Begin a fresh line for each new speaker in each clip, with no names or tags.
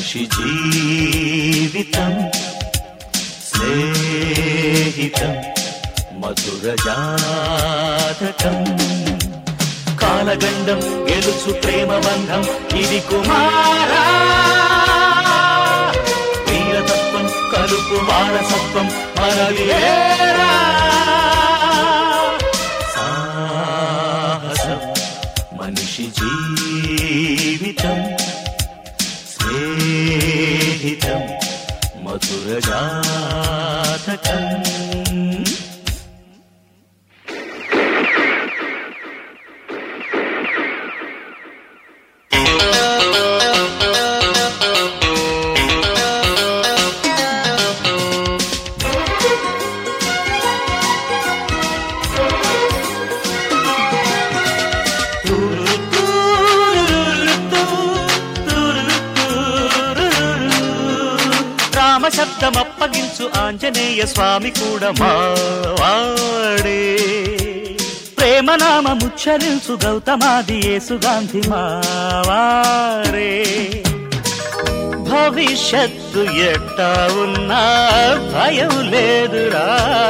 మనిషి జీవితం స్నేహితం మధుర జాతకం కాలగండం గెలుచు ప్రేమ బంధం ఇది కుమారా వీరతత్వం కలుపు వారసత్వం మనలేరా సాహసం మనిషి జీవితం స్నేహితం మధుర జాతకం శబ్దం అప్పగించు ఆంజనేయ స్వామి కూడా మావాడే ప్రేమనామ ముచ్చరించు గౌతమాది యేసుగాంధి మావారే భవిష్యత్తు ఎట్టా ఉన్నా భయం లేదురా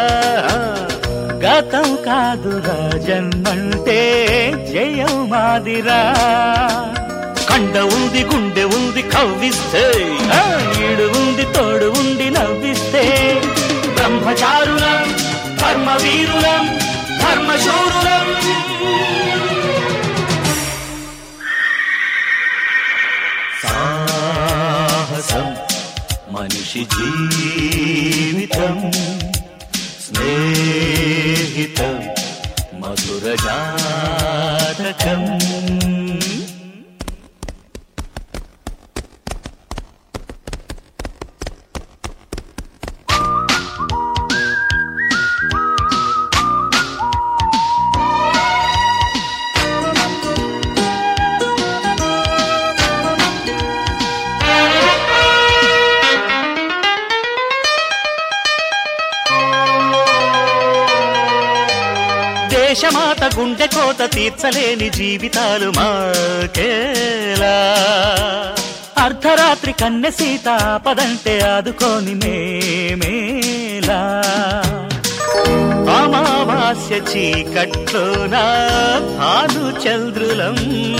గతం కాదురా జన్మంటే జయం మాదిరా కండ ఉంది గుండె ఉంది కవ్విస్తే ఈడు ఉంది తోడు ఉండి నవ్విస్తే బ్రహ్మచారులం ధర్మవీరులం ధర్మశూరులం సాహసం మనిషి జీవితం స్నేహితం మధుర జాతకం దేశమాత గుండె కోత తీర్చలేని జీవితాలు మాకేలా అర్ధరాత్రి కన్నె సీత పదంటే ఆదుకోని మేమేలా అమావాస్య చీకట్లోన భాను చంద్రులం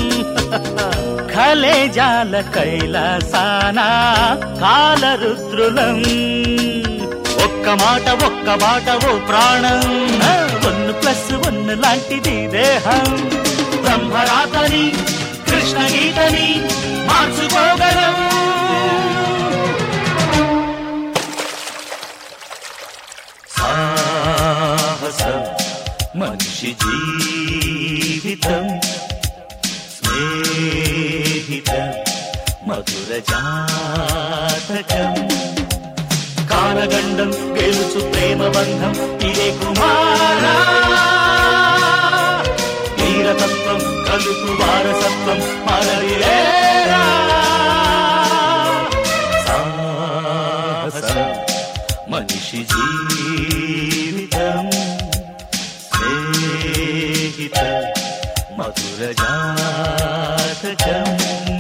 కలేజాల కైలాసాన కాలరుద్రులం ఒక్క మాట ఒక్క బాట ఓ ప్రాణం 1+1 లాంటిది దేహం బ్రహ్మరాతని కృష్ణ గీతని మార్చుకోగలం సాహసం మనిషి జీవితం స్నేహితం మధుర జాతకం కాలగండం గెలుచు ప్రేమ బంధం ఇదే కుమారా వీరతత్వం కలుపు వారసత్వం మనలేరా సాహసం మనిషి జీవితం స్నేహితం మధుర జాతకం